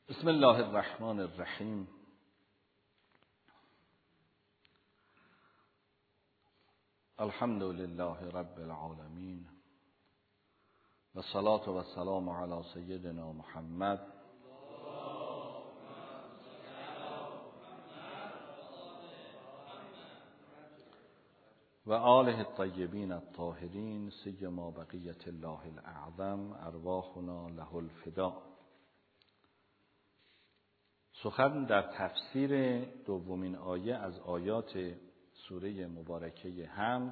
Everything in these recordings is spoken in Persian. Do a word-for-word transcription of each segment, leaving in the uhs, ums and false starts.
بسم الله الرحمن الرحیم. الحمد لله رب العالمین و الصلاة و السلام علی سیدنا محمد و آله الطیبین الطاهرین سیما بقیة الله الاعظم ارواحنا له الفداء. سخن در تفسیر دومین آیه از آیات سوره مبارکه حمد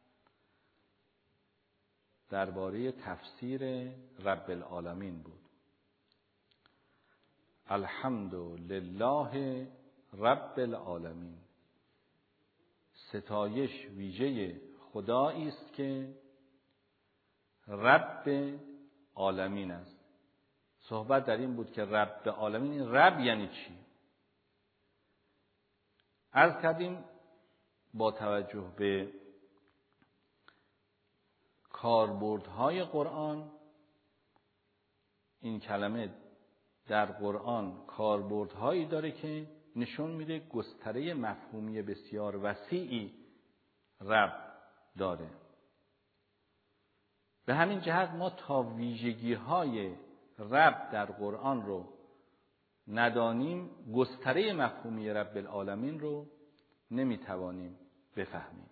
درباره تفسیر رب العالمین بود. الحمد لله رب العالمین، ستایش ویژه خدایی است که رب عالمین است. صحبت در این بود که رب عالمین، رب یعنی چی؟ عرض کردیم با توجه به کاربردهای قرآن، این کلمه در قرآن کاربردهایی داره که نشون میده گستره مفهومی بسیار وسیعی رب داره. به همین جهت ما تا ویژگی‌های رب در قرآن رو ندانیم، گستره مفهومی رب العالمین رو نمیتوانیم بفهمیم.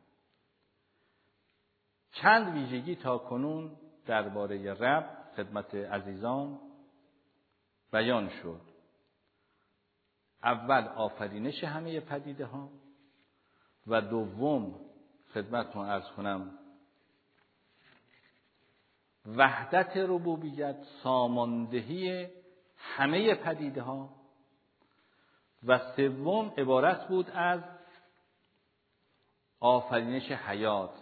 چند ویژگی تا کنون درباره رب خدمت عزیزان بیان شد. اول آفرینش همه پدیده ها و دوم خدمتتون عرض کنم وحدت ربوبیت، ساماندهی همه پدیده ها و سوم عبارت بود از آفرینش حیات،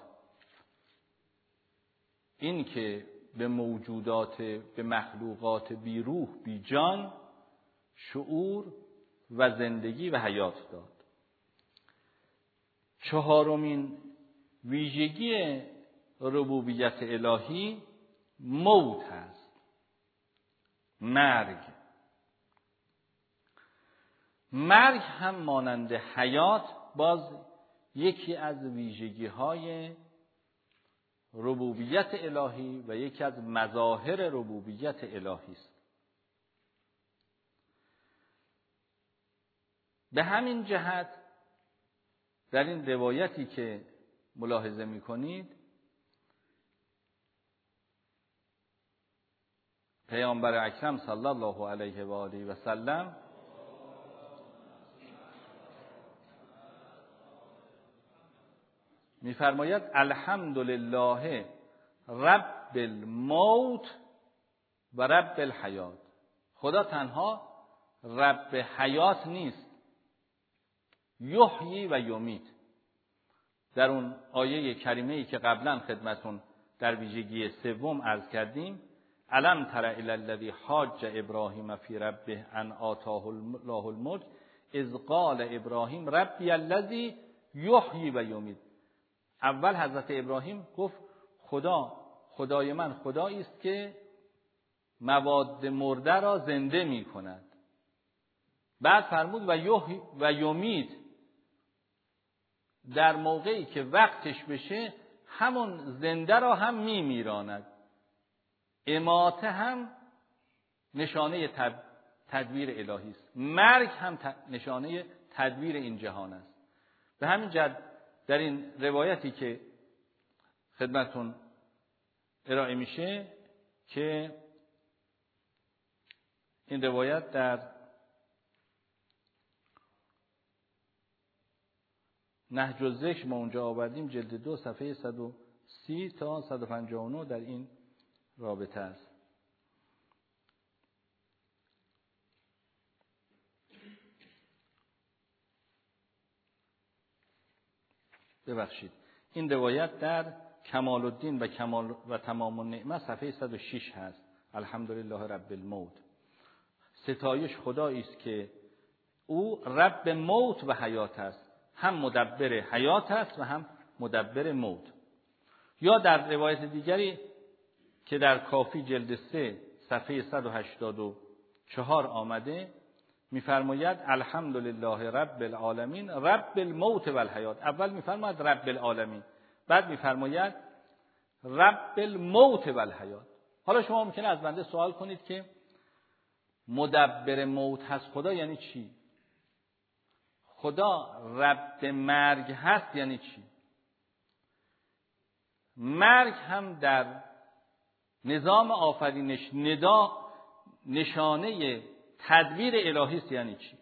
این که به موجودات، به مخلوقات بی روح بی جان شعور و زندگی و حیات داد. چهارمین ویژگی ربوبیت الهی موت است، مرگ. مرگ هم مانند حیات باز یکی از ویژگی‌های ربوبیت الهی و یکی از مظاهر ربوبیت الهی است. به همین جهت در این روایتی که ملاحظه می‌کنید پیامبر اکرم صلی الله علیه و آله و سلم می‌فرماید الحمدلله رب الموت و رب الحیات. خدا تنها رب حیات نیست، یحیی و یمیت. در اون آیه کریمه‌ای که قبلا خدمتون در ویژگی سوم عرض کردیم، الم تر الی الذی حاج ابراهیم فی ربه ان آتاه الله الملک اذ قال ابراهیم ربی الذی یحیی و یمیت. اول حضرت ابراهیم گفت خدا، خدای من خدایی است که مواد مرده را زنده می کند. بعد فرمود و یحیی و یمیت، در موقعی که وقتش بشه همون زنده را هم می میراند. اماته هم نشانه تدبیر الهی است، مرگ هم نشانه تدبیر این جهان است. به همین جهت در این روایتی که خدمتون ارائه میشه که این روایت در نهج الذکر ما اونجا آوردیم، جلد دو صفحه صد و سی تا صد و پنجاه و نه در این رابطه است. ببخشید، این روایت در کمال الدین و کمال و تمام النعمه صفحه صد و شش هست. الحمدلله رب الموت، ستایش خدایی است که او رب موت و حیات است، هم مدبر حیات است و هم مدبر موت. یا در روایت دیگری که در کافی جلد سه صفحه صد و هشتاد و چهار آمده میفرماید الحمدلله رب العالمین رب الموت و الحیات. اول میفرماید رب العالمین، بعد میفرماید رب الموت و الحیات. حالا شما ممکنه از بنده سوال کنید که مدبر موت هست خدا یعنی چی؟ خدا رب مرگ هست یعنی چی؟ مرگ هم در نظام آفرینش ندا نشانه تدبیر الهی است یعنی چی؟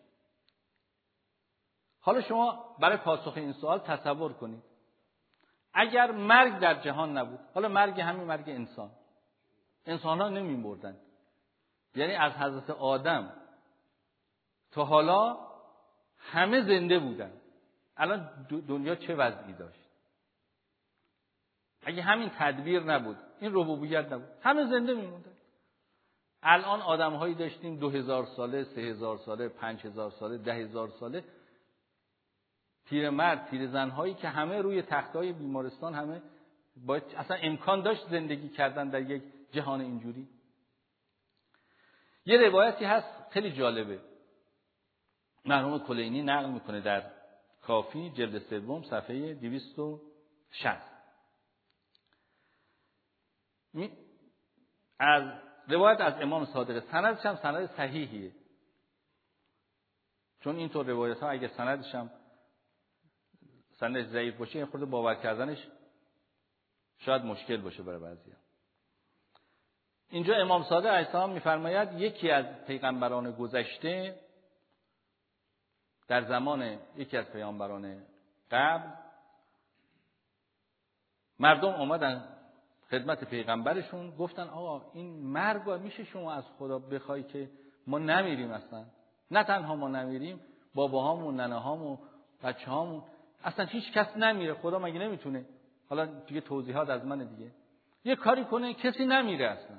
حالا شما برای پاسخ این سوال تصور کنید اگر مرگ در جهان نبود، حالا مرگ همین مرگ انسان، انسان ها نمی مردن، یعنی از حضرت آدم تا حالا همه زنده بودن، الان دنیا چه وضعی داشت؟ اگه همین تدبیر نبود، این ربوبیت نبود، همه زنده میموندن. الان آدم‌هایی داشتیم دو هزار ساله، سه هزار ساله، پنج هزار ساله، ده هزار ساله، پیرمرد، پیرزن‌هایی که همه روی تخت‌های بیمارستان، همه باید اصلا امکان داشت زندگی کردن در یک جهان اینجوری. یه روایتی هست خیلی جالبه، مرحوم کلینی نقل میکنه در کافی جلد سوم صفحه دویست و شصت. از روایت از امام صادق، سندش هم سند صحیحیه، چون اینطور روایت ها اگه سندش هم سندش ضعیف باشه این خورده باور کردنش شاید مشکل باشه برای بعضیا. اینجا امام صادق علیه السلام میفرماید یکی از پیغمبران گذشته در زمان یکی از پیامبران قبل مردم اومدن خدمت پیغمبرشون، گفتن آقا این مرگ میشه شما از خدا بخوای که ما نمیریم؟ اصلا نه تنها ما نمیریم، باباهامون، ننهامون، بچه‌هامون، اصلا هیچ کس نمیره. خدا مگه نمیتونه، حالا دیگه توضیحات از من دیگه، یه کاری کنه کسی نمیره اصلا؟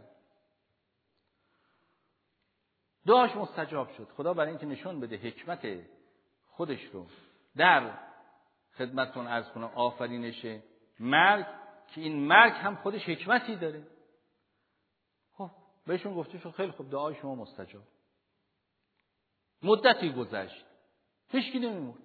دعاش مستجاب شد. خدا برای اینکه نشون بده حکمت خودش رو در خدمتتون عرض کنم آفرینش مرگ، که این مرگ هم خودش حکمتی داره. خب بهشون گفته شد خیلی خوب دعای شما مستجاب. مدتی گذشت، هیچ کی نمیمرد.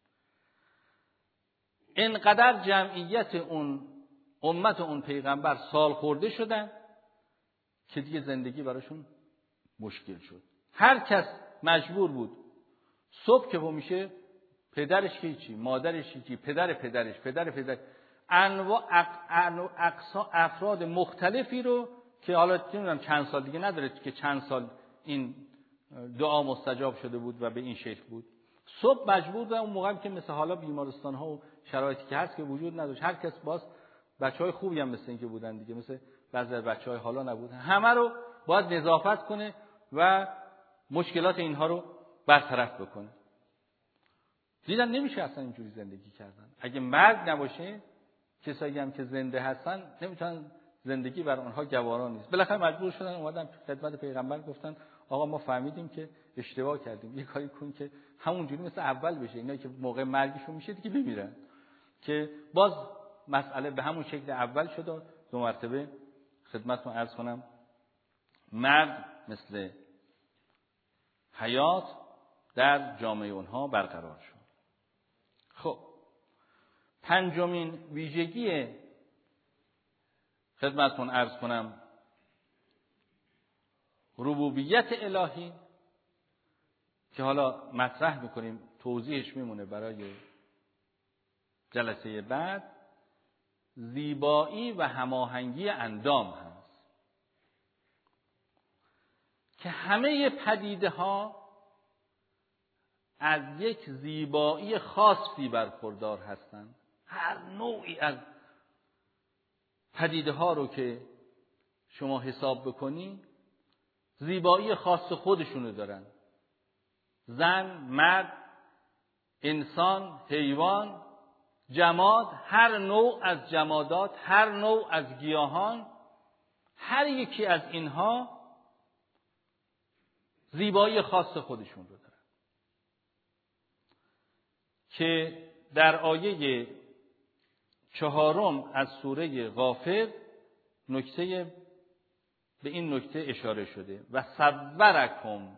اینقدر جمعیت اون امت اون پیغمبر سال خورده شدن که دیگه زندگی براشون مشکل شد. هر کس مجبور بود صبح که میشه پدرش که چی، مادرش چی، پدر پدرش، پدر پدر، انواع اقسا افراد مختلفی رو که حالا نمیدونم چند سال دیگه نداره که چند سال این دعا مستجاب شده بود و به این شکل بود. صبح مجبور بود اون موقعی که مثل حالا بیمارستان ها و شرایطی که هست که وجود نداشت، هر کس باز بچهای خوبی هم مثل این که بودن دیگه، مثل بعضی از بچهای حالا نبودن، همه رو باید نظافت کنه و مشکلات اینها رو برطرف بکنه. دیدن نمیشه اصلا اینجوری زندگی کردن. اگه مرگ نباشه کسایی هم که زنده هستن نمیتونن، زندگی بر اونها گوارا نیست. بالاخره مجبور شدن اومدن خدمت پیغمبر، گفتن آقا ما فهمیدیم که اشتباه کردیم، یه کاری کن که همونجوری مثل اول بشه، اینا که موقع مرگشون میشه دیگه بمیرن. که باز مسئله به همون شکل اول شد و دو مرتبه خدمتتون عرض کنم مرگ مثل حیات در جامعه اونها برقرار شد. خب پنجمین ویژگی خدمتتون عرض کنم ربوبیت الهی که حالا مطرح میکنیم، توضیحش میمونه برای جلسه بعد، زیبایی و هماهنگی اندام هست که همه پدیده ها از یک زیبایی خاصی برخوردار هستند. هر نوعی از پدیده ها رو که شما حساب بکنی زیبایی خاص خودشونو دارن. زن، مرد، انسان، حیوان، جماد، هر نوع از جمادات، هر نوع از گیاهان، هر یکی از اینها زیبایی خاص خودشون رو دارن که در آیه چهارم از سوره غافر نکته به این نکته اشاره شده و صورکم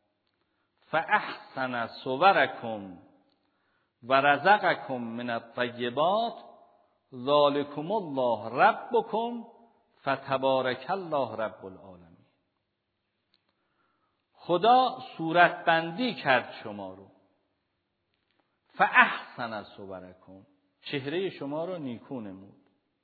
فاحسن صورکم و رزقکم من الطیبات ذالکم الله ربکم فتبارک الله رب العالمین. خدا صورتبندی کرد شما رو، فاحسن صورکم، چهره شما رو نیکو نمود،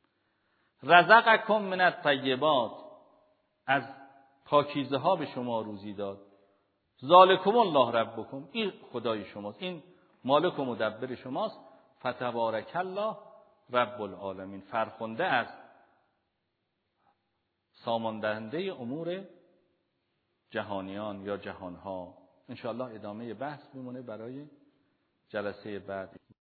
رزقکم من الطیبات، از پاکیزه ها به شما روزی داد، ذالکم الله ربکم، این خدای شماست، این مالک و مدبر شماست، فتبارک الله رب العالمین، فرخنده است، ساماندهنده امور جهانیان یا جهانها. انشاءالله ادامه بحث میمونه برای جلسه بعد.